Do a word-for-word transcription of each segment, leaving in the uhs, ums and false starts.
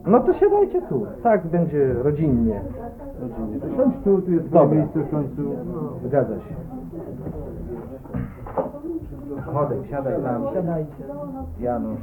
No to siadajcie tu, tak będzie rodzinnie. Rodzinnie. To siądź tu, tu jest Dobra. miejsce w końcu. No. Zgadza się. Chodek, siadaj tam. Siadajcie. Janusz.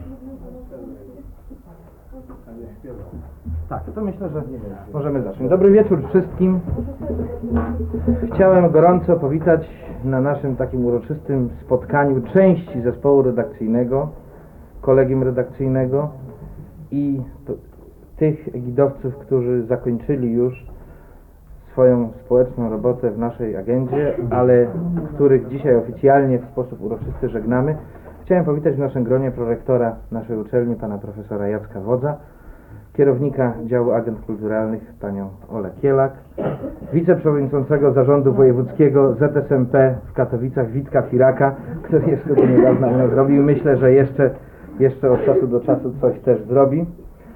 Tak, to myślę, że możemy zacząć. Dobry wieczór wszystkim. Chciałem gorąco powitać na naszym takim uroczystym spotkaniu części zespołu redakcyjnego, kolegium redakcyjnego i tych egidowców, którzy zakończyli już swoją społeczną robotę w naszej agendzie, ale których dzisiaj oficjalnie w sposób uroczysty żegnamy. Chciałem powitać w naszym gronie prorektora naszej uczelni, pana profesora Jacka Wodza, kierownika działu agent kulturalnych, panią Olę Kielak, wiceprzewodniczącego zarządu wojewódzkiego Z S M P w Katowicach Witka Firaka, który jeszcze do niedawna nie zrobił. Myślę, że jeszcze, jeszcze od czasu do czasu coś też zrobi.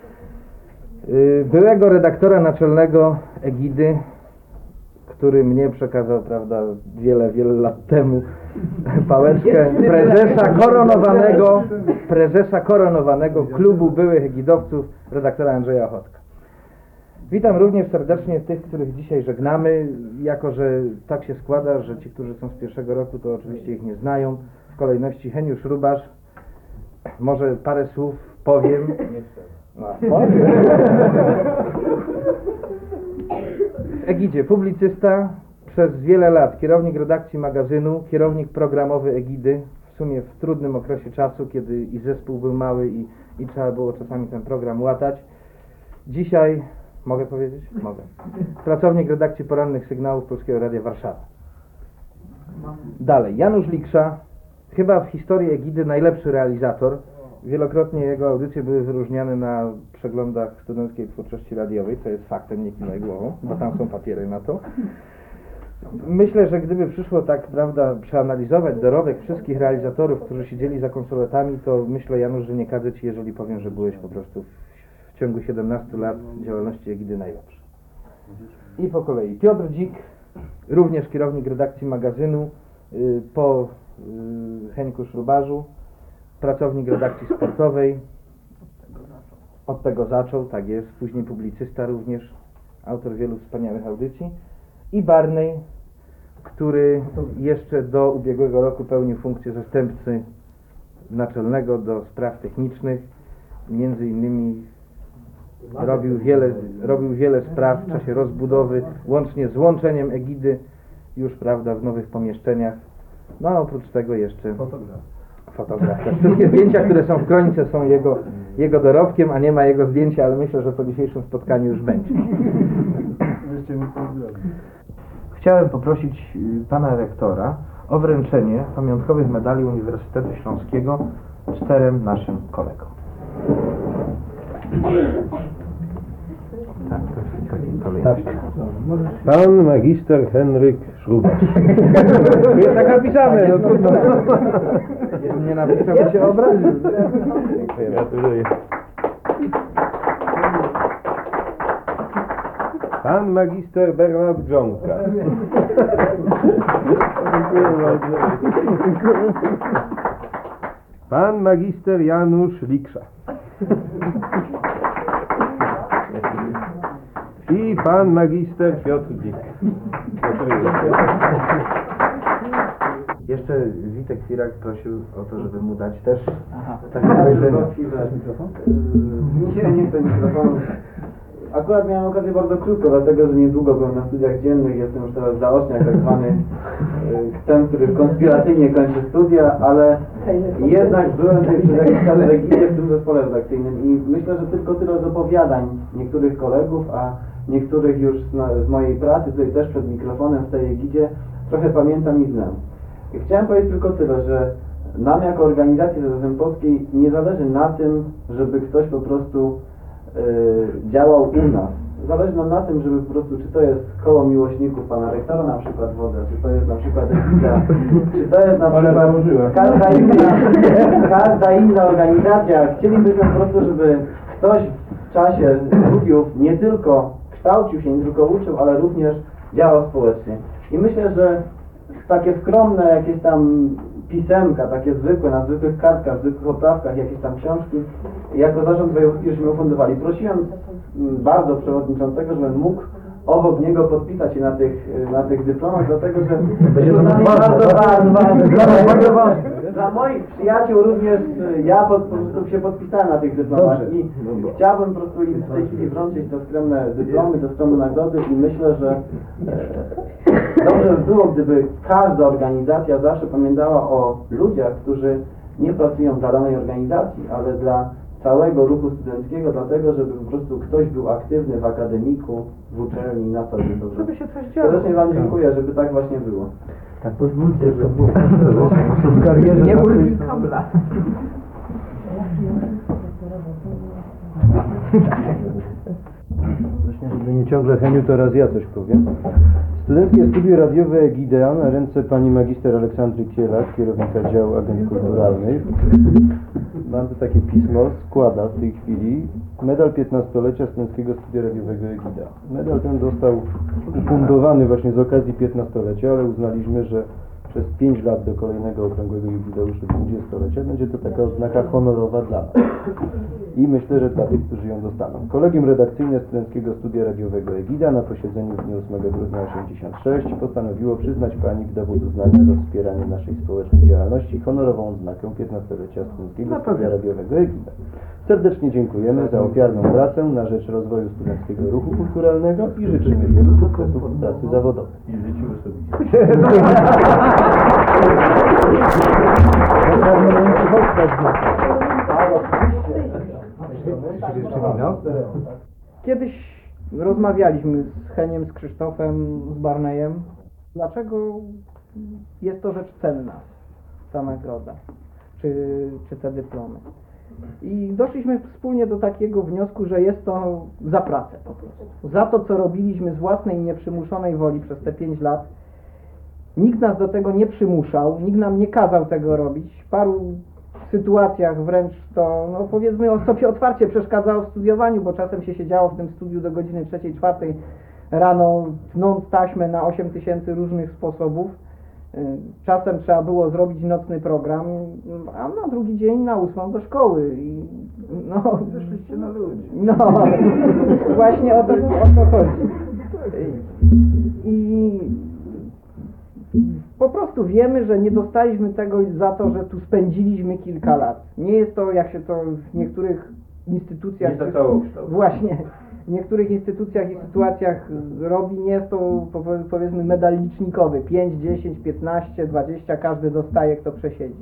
Byłego redaktora naczelnego Egidy, który mnie przekazał, prawda, wiele, wiele lat temu pałeczkę prezesa koronowanego, prezesa koronowanego klubu byłych egidowców, redaktora Andrzeja Ochotka. Witam również serdecznie tych, których dzisiaj żegnamy, jako że tak się składa, że ci, którzy są z pierwszego roku, to oczywiście ich nie znają. W kolejności Heniusz Rubasz, może parę słów powiem. No, powiem. Egidzie, publicysta, przez wiele lat kierownik redakcji magazynu, kierownik programowy Egidy, w sumie w trudnym okresie czasu, kiedy i zespół był mały i, i trzeba było czasami ten program łatać. Dzisiaj, mogę powiedzieć? Mogę. Pracownik redakcji porannych sygnałów Polskiego Radia Warszawa. Dalej, Janusz Liksza, chyba w historii Egidy najlepszy realizator. Wielokrotnie jego audycje były wyróżniane na przeglądach studenckiej twórczości radiowej, co jest faktem, nie kiwaj głową, bo tam są papiery na to. Myślę, że gdyby przyszło tak, prawda, przeanalizować dorobek wszystkich realizatorów, którzy siedzieli za konsoletami, to myślę, Janusz, że nie kadzę Ci, jeżeli powiem, że byłeś po prostu w, w ciągu siedemnastu lat działalności Egidy najlepszy. I po kolei Piotr Dzik, również kierownik redakcji magazynu, yy, po yy, Henku Szrubarzu, pracownik redakcji sportowej, od tego zaczął, tak jest, później publicysta również, autor wielu wspaniałych audycji, i Barney, który jeszcze do ubiegłego roku pełnił funkcję zastępcy naczelnego do spraw technicznych, między innymi robił wiele, robił wiele spraw w czasie rozbudowy, łącznie z łączeniem Egidy już, prawda, w nowych pomieszczeniach, no a oprócz tego jeszcze fotograf. Fotograf. Wszystkie zdjęcia, które są w kronice, są jego, jego dorobkiem, a nie ma jego zdjęcia, ale myślę, że po dzisiejszym spotkaniu już będzie. Chciałem poprosić pana rektora o wręczenie pamiątkowych medali Uniwersytetu Śląskiego czterem naszym kolegom. Tak, to jest taki kolejny. Pan magister Henryk Szrubasz. Jest tak napisane, no trudno. Nie napisał, by się obraził. Dziękuję. Gratuluję. Pan magister Bernard Grządka. Pan magister Janusz Liksza. I pan magister Piotr Dzik. Jeszcze Witek Firak prosił o to, żeby mu dać też. Aha. Tak, mikrofon? Nie, nie chcę mikrofonu. Akurat miałem okazję bardzo krótko, dlatego że niedługo byłem na studiach dziennych, jestem już teraz zaoczniak, tak zwany ten, który konspiracyjnie kończy studia, ale jednak byłem tutaj przez jakiś czas w Egidzie w tym zespole redakcyjnym i myślę, że tylko tyle z opowiadań niektórych kolegów, a niektórych już z, z mojej pracy, tutaj też przed mikrofonem w tej Egidzie, trochę pamiętam i znam. I chciałem powiedzieć tylko tyle, że nam jako organizacji Z S M Polskiej nie zależy na tym, żeby ktoś po prostu yy, działał u nas. Zależy nam na tym, żeby po prostu, czy to jest koło miłośników pana rektora na przykład Wodza, czy to jest na przykład Egida, czy to jest na przykład każda inna, każda inna organizacja. Chcielibyśmy po prostu, żeby ktoś w czasie studiów nie tylko kształcił się, nie tylko uczył, ale również działał społecznie. I myślę, że takie skromne jakieś tam pisemka, takie zwykłe, na zwykłych kartkach, zwykłych oprawkach, jakieś tam książki, jako zarząd wojewódzki żeśmy ufundowali. Prosiłem mm, bardzo przewodniczącego, żebym mógł obok niego podpisać się na tych, na tych dyplomach, dlatego że Będzie to bardzo, bardzo bardzo ważne. Bardzo ważne. Dla moich przyjaciół również y, ja pod, po prostu się podpisałem na tych dyplomach Dobrze. i chciałbym po prostu im w tej chwili wręczyć te skromne dyplomy, te skromne nagrody i myślę, że e, dobrze by było, gdyby każda organizacja zawsze pamiętała o ludziach, którzy nie pracują dla danej organizacji, ale dla całego ruchu studenckiego, dlatego żeby po prostu ktoś był aktywny w akademiku, w uczelni, na co dzień. Żeby się coś działo. Serdecznie Wam dziękuję, żeby tak właśnie było. Tak, pozwólcie, że było w karierze. Nie ulgi kabla. Właśnie, żeby nie ciągle Heniu, to raz ja coś powiem. Studenckie Studio Radiowe Egidea na ręce pani magister Aleksandry Kielak, kierownika działu agent kulturalnych. Mam tu takie pismo, składa w tej chwili medal piętnastolecia Studenckiego Studia Radiowego Egidea. Medal ten został ufundowany właśnie z okazji piętnastolecia, ale uznaliśmy, że przez pięć lat do kolejnego okrągłego jubileuszu dwudziestolecia będzie to taka odznaka honorowa dla nas. I myślę, że dla tych, którzy ją dostaną. Kolegium Redakcyjne Studenckiego Studia Radiowego Egida na posiedzeniu w dniu ósmego grudnia osiemdziesiąt sześć postanowiło przyznać pani w dowód uznania za wspieranie naszej społecznej działalności honorową odznakę piętnastolecia Studenckiego Studia Radiowego Egida. Serdecznie dziękujemy za ofiarną pracę na rzecz rozwoju studenckiego ruchu kulturalnego i życzymy wielu sukcesów w pracy zawodowej. I w życiu osobistym. Kiedyś rozmawialiśmy z Heniem, z Krzysztofem, z Barneyem. Dlaczego jest to rzecz cenna, ta nagroda, czy, czy te dyplomy? I doszliśmy wspólnie do takiego wniosku, że jest to za pracę po prostu. Za to, co robiliśmy z własnej nieprzymuszonej woli przez te pięć lat. Nikt nas do tego nie przymuszał, nikt nam nie kazał tego robić. W paru sytuacjach wręcz to, no powiedzmy, sobie otwarcie przeszkadzało w studiowaniu, bo czasem się siedziało w tym studiu do godziny trzeciej, czwartej rano, tnąc taśmę na osiem tysięcy różnych sposobów. Czasem trzeba było zrobić nocny program, a na drugi dzień na ósmą do szkoły. I, no, wyszliście na ludzi. No, właśnie o to, o to chodzi. I po prostu wiemy, że nie dostaliśmy tego za to, że tu spędziliśmy kilka lat. Nie jest to, jak się to w niektórych instytucjach... Nie za całokształt. Właśnie. W niektórych instytucjach i sytuacjach robi, nie jest to powiedzmy medal licznikowy. pięć, dziesięć, piętnaście, dwadzieścia, każdy dostaje, kto przesiedzi.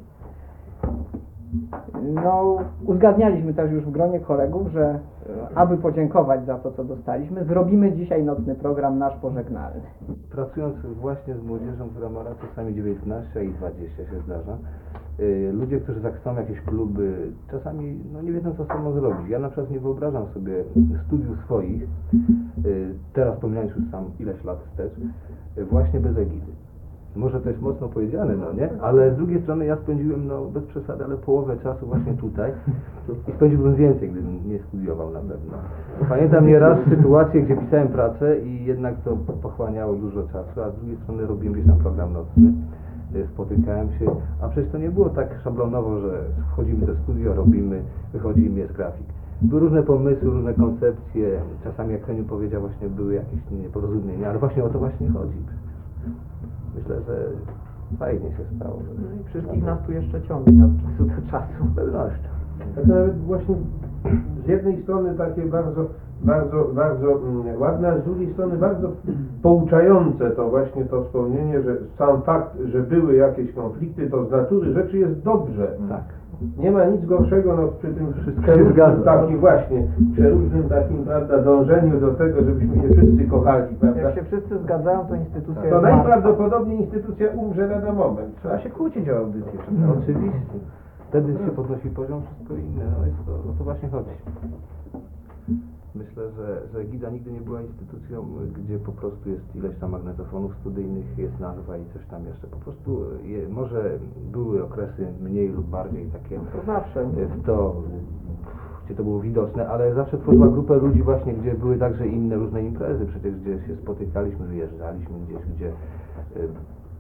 No, uzgadnialiśmy też już w gronie kolegów, że aby podziękować za to, co dostaliśmy, zrobimy dzisiaj nocny program nasz pożegnalny. Pracując właśnie z młodzieżą, która ma lat czasami dziewiętnaście i dwadzieścia się zdarza, y, ludzie, którzy tak chcą jakieś kluby, czasami no, nie wiedzą, co z sobą zrobić. Ja na przykład nie wyobrażam sobie studiów swoich, y, teraz pomijając już sam ileś lat wstecz, y, właśnie bez egidy. Może to jest mocno powiedziane, no nie? Ale z drugiej strony ja spędziłem, no bez przesady, ale połowę czasu właśnie tutaj i spędziłbym więcej, gdybym nie studiował na pewno. Pamiętam nieraz sytuację, gdzie pisałem pracę i jednak to pochłaniało dużo czasu, a z drugiej strony robiłem gdzieś tam program nocny, spotykałem się, a przecież to nie było tak szablonowo, że wchodzimy do studia, robimy, wychodzimy, jest grafik. Były różne pomysły, różne koncepcje, czasami jak Heniu powiedział, właśnie były jakieś nieporozumienia, ale właśnie o to właśnie chodzi. Myślę, że fajnie się stało. No i wszystkich nas tu jeszcze ciągnie od czasu do czasu. Z pewnością. Tak nawet właśnie z jednej strony takie bardzo, bardzo, bardzo mm, ładne, a z drugiej strony bardzo pouczające to właśnie to wspomnienie, że sam fakt, że były jakieś konflikty, to z natury rzeczy jest dobrze. Tak. Nie ma nic gorszego no, przy tym Wszystko się przeróżnym zgadza. takim właśnie, przeróżnym takim, prawda, dążeniu do tego, żebyśmy się wszyscy kochali, prawda? Jak się wszyscy zgadzają, to instytucja To jest martwa. najprawdopodobniej instytucja umrze lada moment. Trzeba się kłócić o audycję. Oczywiście. Wtedy się podnosi poziom, wszystko inne. No jest to, o to właśnie chodzi. Myślę, że, że Egida nigdy nie była instytucją, gdzie po prostu jest ileś tam magnetofonów studyjnych, jest nazwa i coś tam jeszcze. Po prostu je, może były okresy mniej lub bardziej takie To zawsze. w to, gdzie to było widoczne, ale zawsze tworzyła grupę ludzi właśnie, gdzie były także inne różne imprezy, przecież gdzie się spotykaliśmy, wyjeżdżaliśmy gdzieś, gdzie y,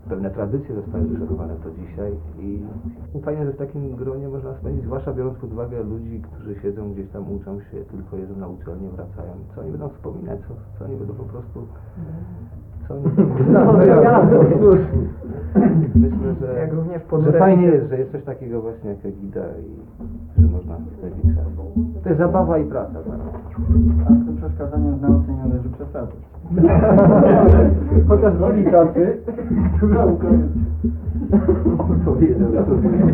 pewne tradycje zostały zachowane do dzisiaj i fajnie, że w takim gronie można spędzić, zwłaszcza biorąc pod uwagę ludzi, którzy siedzą gdzieś tam, uczą się, tylko jedzą na uczelnię, wracają. Co oni będą wspominać, co, co oni będą po prostu... Co oni No, no, ja, ja, no, cóż. Myślę, że, Jak również że ponure fajnie życie. jest, że jest coś takiego właśnie jak Egida i że można spędzić czas. To jest zabawa i praca. Tak? A z tym przeszkadzaniem w nauce nie należy przesadzać. Chociaż z nimi tacy. Powiedział, że to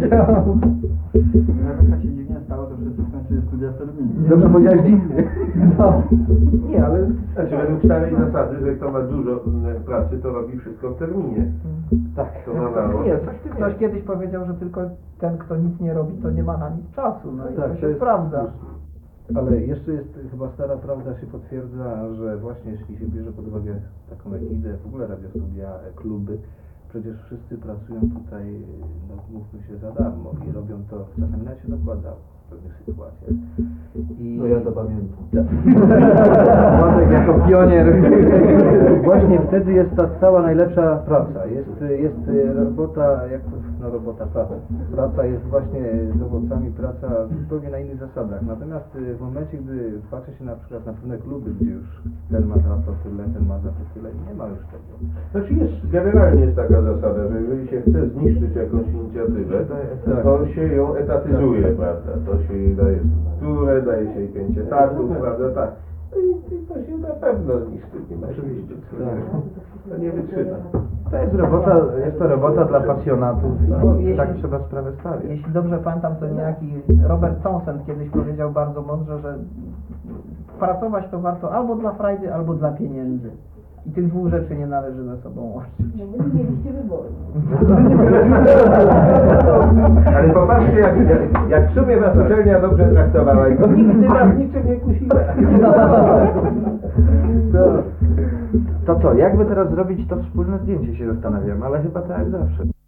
Nawet tak się dziwnie stało, że wszyscy skończyli studia w terminie. Dobrze powiedziałeś dziwnie. No. Nie, ale Znaczy według starej zasady, że kto ma dużo mm, pracy, to robi wszystko w terminie. Tak. To ma mało. nie, coś, ktoś kiedyś powiedział, że tylko ten, kto nic nie robi, to nie ma na nic czasu. No i Tak, to to się jest sprawdza. Ale jeszcze jest chyba stara prawda się potwierdza, że właśnie jeśli się bierze pod uwagę taką Egidę, w ogóle radiostudia, e, kluby, przecież wszyscy pracują tutaj, no mówmy się, za darmo i robią to, czasami nawet się dokłada w pewnych sytuacjach. I... No ja to pamiętam. Władek jako pionier. Właśnie wtedy jest ta cała najlepsza praca. Jest, jest robota, jak to, no robota, praca. Praca jest właśnie z owocami, praca zupełnie na innych zasadach. Natomiast w momencie, gdy patrzy się na przykład na pewne kluby, gdzie już ten ma za to tyle, ten ma za to tyle, nie ma już tego. Znaczy jest, generalnie jest taka zasada, że jeżeli się chce zniszczyć jakąś inicjatywę, to się ją etatyzuje, prawda? To się jej daje strukturę, daje się jej pięć etatów, prawda? Tak. No i, i to się na pewno zniszczy. Nie ma oczywiście. To nie wytrzyma. To jest robota, jest to robota dla pasjonatów No, i jeśli- tak trzeba sprawę stawiać. Jeśli dobrze pamiętam, to niejaki Robert Townsend kiedyś powiedział bardzo mądrze, że pracować to warto albo dla frajdy, albo dla pieniędzy. I tych dwóch rzeczy nie należy ze sobą łączyć. No bo nie mieliście wyboru. Ale popatrzcie, jak, jak, jak w sumie was uczelnia dobrze traktowała i nigdy was niczym nie kusiła. To co, jakby teraz zrobić to wspólne zdjęcie, się zastanawiam, ale chyba tak jak zawsze.